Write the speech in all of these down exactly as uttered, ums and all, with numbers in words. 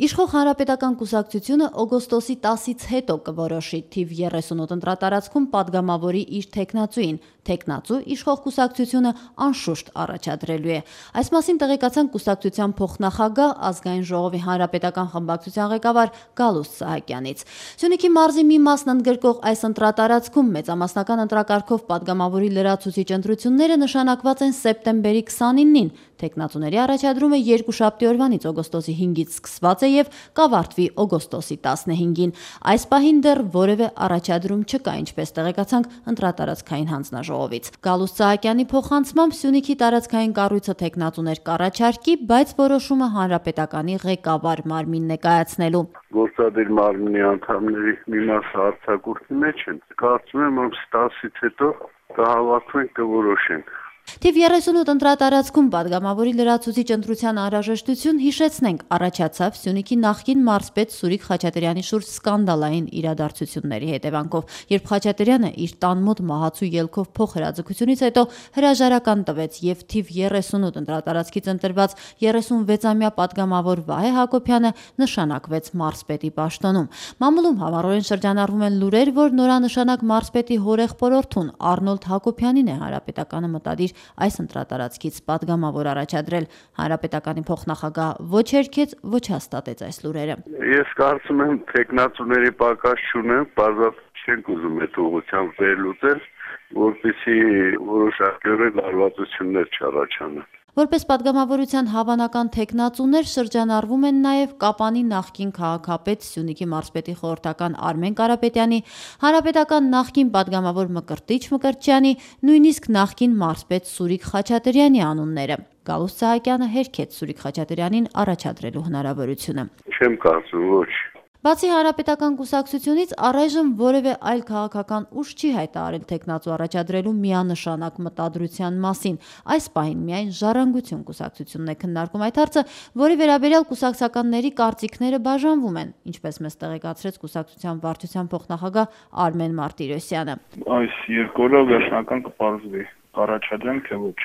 Իշխող Հանրապետական կուսակցությունը օգոստոսի տասից հետո կորոշի թիվ երեսունութ ընտրատարածքում падգամավորի իր թեկնածուին, թեկնածու իշխող կուսակցությունը անշուշտ առաջադրելու է։ Այս մասին տեղեկացան կուսակցության փոխնախագահ, ազգային ժողովի հանրապետական խմբակցության ղեկավար Գալուստ Սահակյանից։ Սյունիքի մարզի մի մասն ընդգրկող այս ընտրատարածքում մեծամասնական ընտրակարգով падգամավորի լրացուցիչ ընտրությունները նշանակված են սեպտեմբերի քսանինին։ Թեկնածուների առաջադրումը երկուշաբթի օրվանից օգոստոսի հինգից սկսված է եւ կավարտվի օգոստոսի տասնհինգին։ Այս պահին դեռ որևէ առաջադրում չկա, ինչպես տեղեկացանք ընտրատարածքային հանձնաժողովից։ Գալուստ Սահակյանի փոխանցմամբ Սյունիքի տարածքային կառույցը թեկնածուներ կառաջարկի, բայց որոշումը հանրապետականի ղեկավար մարմինն է կայացնելու։ Գործադիր մարմնի անդամների մի մասը արձակուրդի մեջ են։ Կարծում եմ, որ տասից հետո կհավաքվենք, կորոշենք։ Թիվ երեսունութ ընտրատարածքում падգամավորի լրացուցիչ ընտրության անհրաժեշտություն, հիշեցնենք, առաջացավ Սյունիքի նախկին մարզպետ Սուրիկ Խաչատրյանի շուրջ սկանդալային իրադարձությունների հետևանքով, երբ Խաչատրյանը իր տան մոտ մահացու ելքով փոխհրաձգությունից հետո հրաժարական տվեց եւ թիվ երեսունութ ընտրատարածքից ընտրված երեսունվեցամյա падգամավոր Վահե Հակոբյանը նշանակվեց մարզպետի պաշտոնում։ Մամուլում համառորեն շրջանառվում են լուրեր, որ նորանշանակ մարզպետի հորեղբորորդուն Արնոլդ Հակոբյանին է հանրապետականը մտադիր այս ընտրատարածքից падգամավոր առաջադրել։ Հանրապետականի փոխնախագահ ոչ հերքեց, ոչ հաստատեց այս լուրերը։ Ես կարծում եմ թեկնածուների պակաս չունեմ, բազմաթիվ չենք ուզում այդ ուղղությամբ վերլուծել, որպեսզի որոշակիորեն լարվածություններ չառաջանան։ Որպես падգամավորության հավանական թեկնածուներ շրջանառվում են նաև Կապանի նախկին քաղաքապետ Սյունիքի մարզպետի խորհրդական Արմեն Կարապետյանի, հանրապետական նախկին падգամավոր Մկրտիչ Մկրտչյանի, նույնիսկ նախկին մարզպետ Սուրիկ Խաչատրյանի անունները։ Գալուստ Սահակյանը հերքեց Սուրիկ Խաչատրյանին առաջադրելու հնարավորությունը։ Չեմ կարծում, ոչ։ Բացի հանրապետական կուսակցությունից առայժմ որևէ այլ քաղաքական ուժ չի հայտարարել թեկնածու առաջադրելու միանշանակ մտադրության մասին։ Այս պահին միայն Ժառանգություն կուսակցությունն է քննարկում այդ հարցը, որի վերաբերյալ կուսակցականների կարծիքները բաժանվում են, ինչպես մեզ տեղեկացրեց կուսակցության վարչության փոխնախագահ Արմեն Մարտիրոսյանը։ Այս երկու օրը վերջնական կպարզվի, առաջադրենք թե ոչ,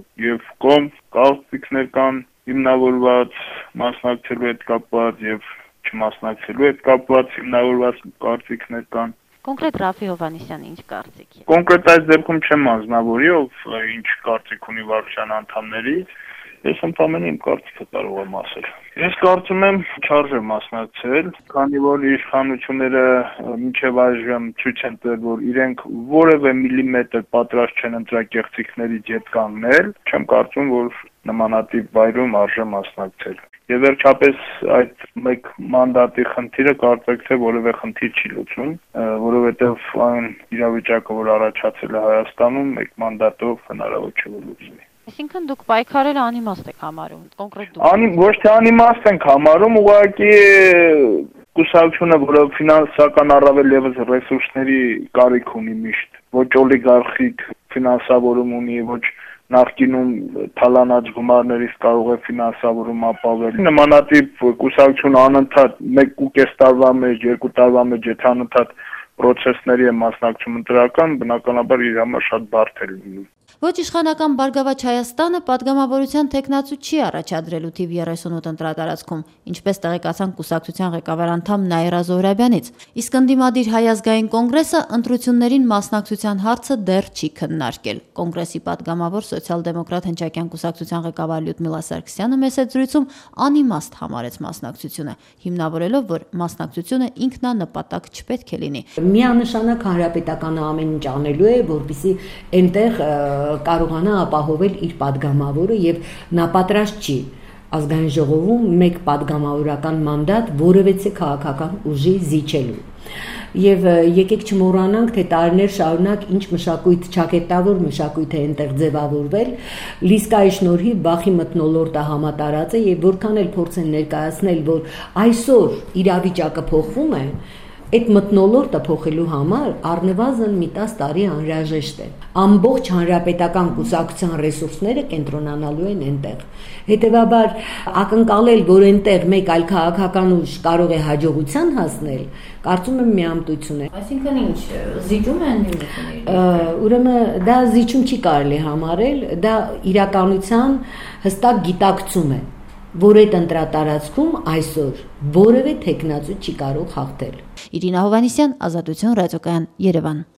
եւ կողմ կարծիքներ կան հիմնավորված մասնակցելու հետ կապված եւ չմասնակցելու հետ կապված հիմնավորված կարծիքներ կան։ Կոնկրետ Ռաֆի Հովհաննիսյանը ինչ կարծիք է։ Կոնկրետ այս դեպքում չեմ անձնավորի, ով ինչ կարծիք ունի վարչության անդամներից, ես ընդամենը իմ կարծիքը կարող եմ ասել։ Ես կարծում եմ չարժե մասնակցել, քանի որ իշխանությունները մինչև այժմ ցույց են տվել, որ իրենք որևէ միլիմետր պատրաստ չեն ընտրակեղծիքներից ետ կանգնել, չեմ կարծում, որ նմանատիպ վայրում արժե մասնակցել։ Եվ վերջապես այդ մեկ մանդատի խնդիրը կարծեք թե որևէ խնդիր չի լուծում, որովհետև այն իրավիճակը, որ առաջացել է Հայաստանում, մեկ մանդատով հնարավոր չէ որ լուծվի։ Այսինքն դուք պայքարել անիմաստ եք համարում, կոնկրետ դուք։ Անի ոչ թե անիմաստ ենք համարում, ուղղակի կուսակցությունը, որը ֆինանսական առավել ևս ռեսուրսների կարիք ունի միշտ, ոչ օլիգարխիկ ֆինանսավորում ունի, ոչ նախկինում թալանած գումարներից կարող է ֆինանսավորում ապավել։ Նմանատիպ կուսակցությունը անընդհատ մեկ ու կես տարվա մեջ, երկու տարվա մեջ եթե անընդհատ պրոցեսների է մասնակցում ընտրական, բնականաբար իր համար շատ բարդ է լինում։ Ոչ իշխանական Բարգավաճ Հայաստանը падգամավորության թեկնածու չի առաջադրելու թիվ երեսունութ ընտրատարածքում, ինչպես տեղեկացան կուսակցության ղեկավար անդամ Նաիրա Զոհրաբյանից, իսկ ընդդիմադիր Հայ ազգային կոնգրեսը ընտրություններին մասնակցության հարցը դեռ չի քննարկել։ Կոնգրեսի падգամավոր սոցիալ-դեմոկրատ հնչակյան կուսակցության ղեկավար Լյուդմիլա Սարգսյանը մեծ զրույցում անիմաստ համարեց մասնակցությունը, հիմնավորելով, որ մասնակցությունը ինքնանպատակ չպետք է լինի։ Միանշանակ հանրապետականը ամեն ինչ անելու է, որպեսզի այնտեղ կարողանա ապահովել իր падգամավորը եւ նա պատրաստ չի ազգային ժողովում մեկ падգամավորական մանդատ որևէ քաղաքական ուժի զիջելու։ Եվ եկեք չմոռանանք, թե տարիներ շարունակ ինչ մշակույթ, ճակերտավոր մշակույթ է այնտեղ ձևավորվել, Լիսկայի շնորհիվ Բախի մթնոլորտը համատարած է եւ որքան էլ փորձեն ներկայացնել, որ այսօր իրավիճակը փոխվում է, այդ մթնոլորտը փոխելու համար առնվազն մի տասը տարի անհրաժեշտ է։ Ամբողջ հանրապետական կուսակցության ռեսուրսները կենտրոնանալու են այնտեղ։ Հետևաբար ակնկալել, որ այնտեղ մեկ այլ քաղաքական ուժ կարող է հաջողության հասնել, կարծում եմ միամտություն է։ Այսինքն ինչ, զիջում են նույնիսկ։ Ուրեմն դա զիջում չի կարելի համարել, դա իրականության հստակ գիտակցում է, որ այդ ընտրատարածքում այսօր որևէ տեխնացու չի կարող հաղթել։ Իրինա Հովհաննիսյան, Ազատություն, Ռադիոկայան, Երևան։